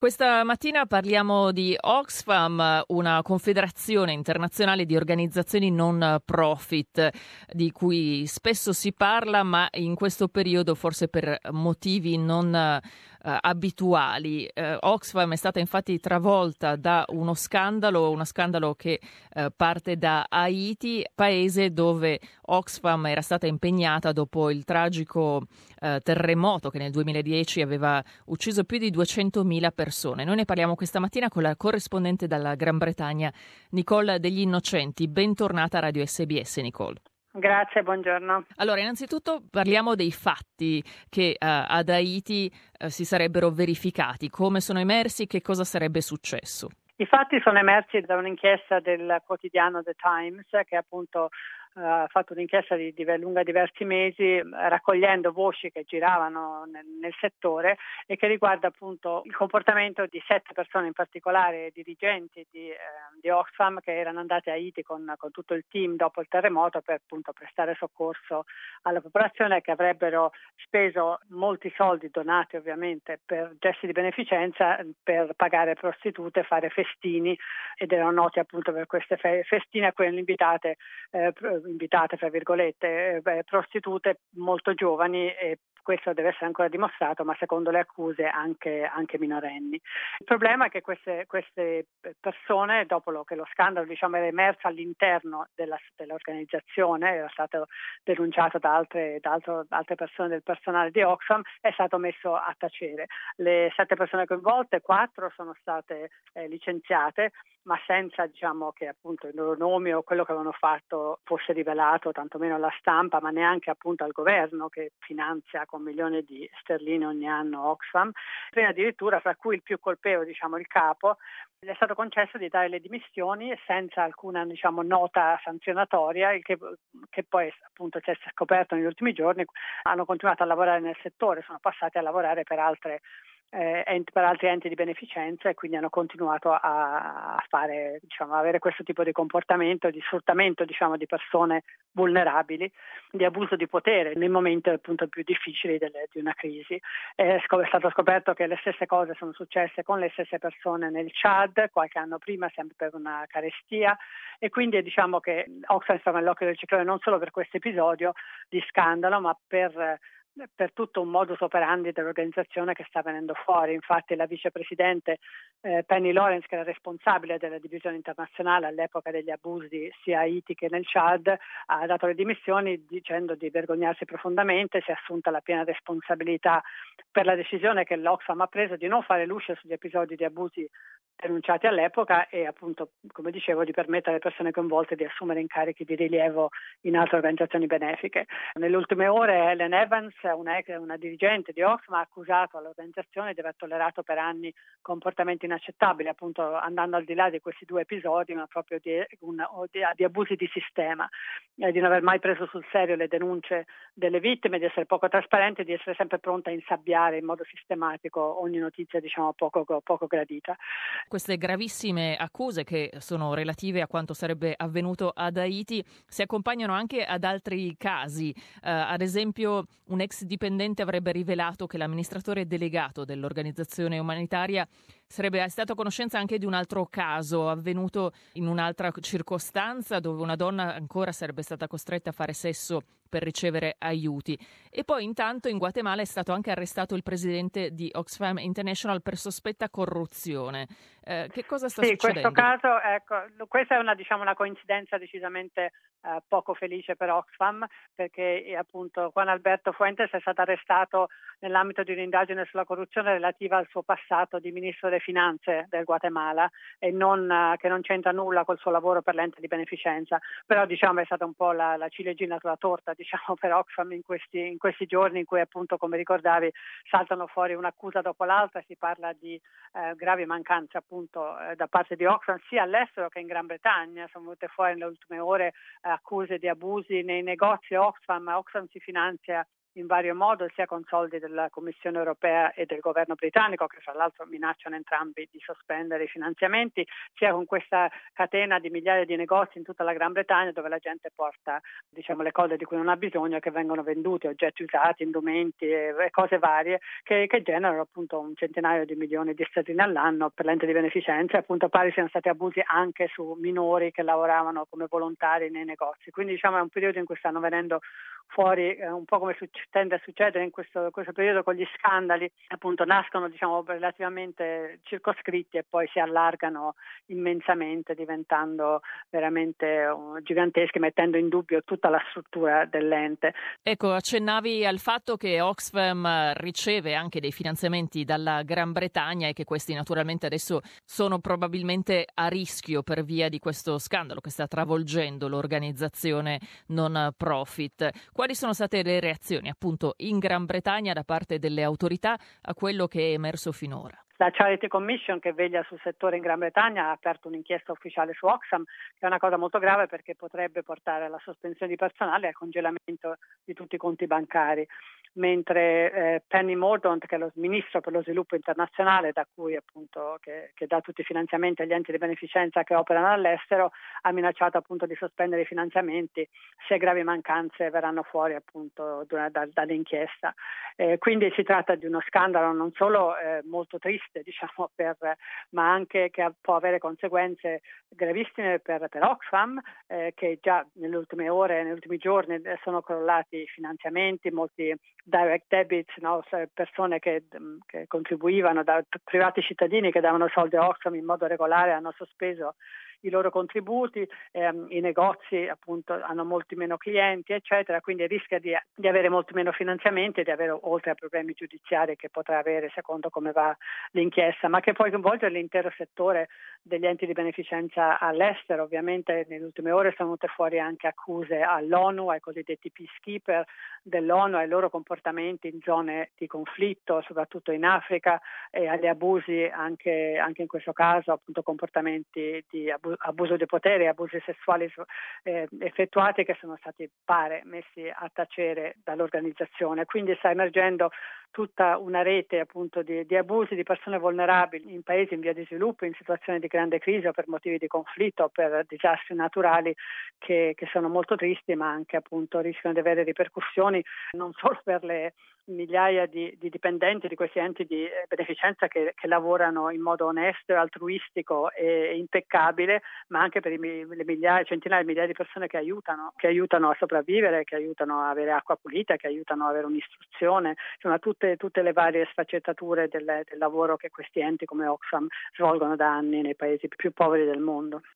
Questa mattina parliamo di Oxfam, una confederazione internazionale di organizzazioni non profit di cui spesso si parla, ma in questo periodo forse per motivi non abituali. Oxfam è stata infatti travolta da uno scandalo che parte da Haiti, paese dove Oxfam era stata impegnata dopo il tragico terremoto che nel 2010 aveva ucciso più di 200.000 persone. Noi ne parliamo questa mattina con la corrispondente dalla Gran Bretagna, Nicole Degli Innocenti. Bentornata a Radio SBS, Nicole. Grazie, buongiorno. Allora, innanzitutto parliamo dei fatti che ad Haiti si sarebbero verificati, come sono emersi, che cosa sarebbe successo. I fatti sono emersi da un'inchiesta del quotidiano The Times, che appunto ha fatto un'inchiesta lunga diversi mesi, raccogliendo voci che giravano nel settore e che riguarda appunto il comportamento di 7 persone, in particolare dirigenti di Oxfam, che erano andate a Haiti con tutto il team dopo il terremoto per appunto prestare soccorso alla popolazione, che avrebbero speso molti soldi donati ovviamente per gesti di beneficenza, per pagare prostitute, fare festini, ed erano noti appunto per queste festine a cui erano invitate fra virgolette prostitute molto giovani, e questo deve essere ancora dimostrato, ma secondo le accuse anche minorenni. Il problema è che queste persone, dopo che lo scandalo era emerso all'interno dell'organizzazione, era stato denunciato da altre persone del personale di Oxfam, è stato messo a tacere. Le 7 persone coinvolte, 4 sono state licenziate, ma senza che appunto i loro nomi o quello che avevano fatto fosse rivelato tantomeno alla stampa, ma neanche appunto al governo, che finanzia con milioni di sterline ogni anno Oxfam. E addirittura, fra cui il più colpevole, il capo, gli è stato concesso di dare le dimissioni senza alcuna nota sanzionatoria, il che poi appunto si è scoperto negli ultimi giorni. Hanno continuato a lavorare nel settore, sono passati a lavorare per altri enti di beneficenza, e quindi hanno continuato a fare, avere questo tipo di comportamento, di sfruttamento, di persone vulnerabili, di abuso di potere nei momenti appunto più difficili di una crisi. È stato scoperto che le stesse cose sono successe con le stesse persone nel Chad qualche anno prima, sempre per una carestia, e quindi che Oxfam sta nell'occhio del ciclone non solo per questo episodio di scandalo, ma per tutto un modus operandi dell'organizzazione che sta venendo fuori. Infatti la vicepresidente Penny Lawrence, che era responsabile della divisione internazionale all'epoca degli abusi sia a Haiti che nel Chad, ha dato le dimissioni dicendo di vergognarsi profondamente. Si è assunta la piena responsabilità per la decisione che l'Oxfam ha preso di non fare luce sugli episodi di abusi denunciati all'epoca, e appunto, come dicevo, di permettere alle persone coinvolte di assumere incarichi di rilievo in altre organizzazioni benefiche. Nelle ultime ore Helen Evans, una dirigente di Oxfam, ha accusato l'organizzazione di aver tollerato per anni comportamenti inaccettabili, appunto andando al di là di questi 2 episodi, ma proprio di abusi di sistema, di non aver mai preso sul serio le denunce delle vittime, di essere poco trasparente, di essere sempre pronta a insabbiare in modo sistematico ogni notizia poco gradita. Queste gravissime accuse, che sono relative a quanto sarebbe avvenuto ad Haiti, si accompagnano anche ad altri casi. Ad esempio, un ex dipendente avrebbe rivelato che l'amministratore delegato dell'organizzazione umanitaria sarebbe stato a conoscenza anche di un altro caso avvenuto in un'altra circostanza, dove una donna ancora sarebbe stata costretta a fare sesso per ricevere aiuti. E poi intanto in Guatemala è stato anche arrestato il presidente di Oxfam International per sospetta corruzione. Che cosa sta succedendo? In questo caso, questa è una coincidenza decisamente poco felice per Oxfam, perché appunto Juan Alberto Fuentes è stato arrestato nell'ambito di un'indagine sulla corruzione relativa al suo passato di ministro delle finanze del Guatemala, e che non c'entra nulla col suo lavoro per l'ente di beneficenza. Però è stata un po' la ciliegina sulla torta per Oxfam in questi giorni, in cui appunto, come ricordavi, saltano fuori un'accusa dopo l'altra. Si parla di gravi mancanze appunto da parte di Oxfam sia all'estero che in Gran Bretagna. Sono venute fuori nelle ultime ore accuse di abusi nei negozi Oxfam. Oxfam si finanzia in vario modo, sia con soldi della Commissione europea e del governo britannico, che fra l'altro minacciano entrambi di sospendere i finanziamenti, sia con questa catena di migliaia di negozi in tutta la Gran Bretagna dove la gente porta le cose di cui non ha bisogno, che vengono venduti, oggetti usati, indumenti e cose varie che generano appunto un centinaio di milioni di sterline all'anno per l'ente di beneficenza. Appunto pare siano stati abusi anche su minori che lavoravano come volontari nei negozi. Quindi è un periodo in cui stanno venendo fuori un po' come tende a succedere in questo periodo con gli scandali, appunto nascono relativamente circoscritti e poi si allargano immensamente, diventando veramente giganteschi, mettendo in dubbio tutta la struttura dell'ente. Ecco, accennavi al fatto che Oxfam riceve anche dei finanziamenti dalla Gran Bretagna e che questi naturalmente adesso sono probabilmente a rischio per via di questo scandalo che sta travolgendo l'organizzazione non profit. Quali sono state le reazioni appunto in Gran Bretagna da parte delle autorità a quello che è emerso finora? La Charity Commission, che veglia sul settore in Gran Bretagna, ha aperto un'inchiesta ufficiale su Oxfam, che è una cosa molto grave perché potrebbe portare alla sospensione di personale e al congelamento di tutti i conti bancari. Mentre Penny Mordaunt, che è lo ministro per lo sviluppo internazionale, da cui appunto che dà tutti i finanziamenti agli enti di beneficenza che operano all'estero, ha minacciato appunto di sospendere i finanziamenti se gravi mancanze verranno fuori appunto dall'inchiesta. Quindi si tratta di uno scandalo non solo molto triste, ma anche che può avere conseguenze gravissime per Oxfam, che già nelle ultime ore, negli ultimi giorni sono crollati i finanziamenti, molti direct debits, persone che contribuivano, privati cittadini che davano soldi a Oxfam in modo regolare, hanno sospeso i loro contributi, i negozi appunto hanno molti meno clienti, eccetera, quindi rischia di avere molti meno finanziamenti e di avere, oltre a problemi giudiziari che potrà avere secondo come va l'inchiesta, ma che poi coinvolge l'intero settore degli enti di beneficenza all'estero. Ovviamente nelle ultime ore sono venute fuori anche accuse all'ONU, ai cosiddetti peacekeeper dell'ONU, ai loro comportamenti in zone di conflitto, soprattutto in Africa, e agli abusi anche in questo caso, appunto comportamenti di abuso di potere e abusi sessuali effettuati che sono stati messi a tacere dall'organizzazione. Quindi sta emergendo tutta una rete appunto di abusi di persone vulnerabili in paesi in via di sviluppo, in situazioni di grande crisi o per motivi di conflitto o per disastri naturali che sono molto tristi, ma anche appunto rischiano di avere ripercussioni non solo per le migliaia di dipendenti di questi enti di beneficenza che lavorano in modo onesto e altruistico e impeccabile, ma anche per le centinaia di migliaia di persone che aiutano a sopravvivere, che aiutano a avere acqua pulita, che aiutano a avere un'istruzione, insomma tutte le varie sfaccettature del lavoro che questi enti come Oxfam svolgono da anni nei paesi più poveri del mondo.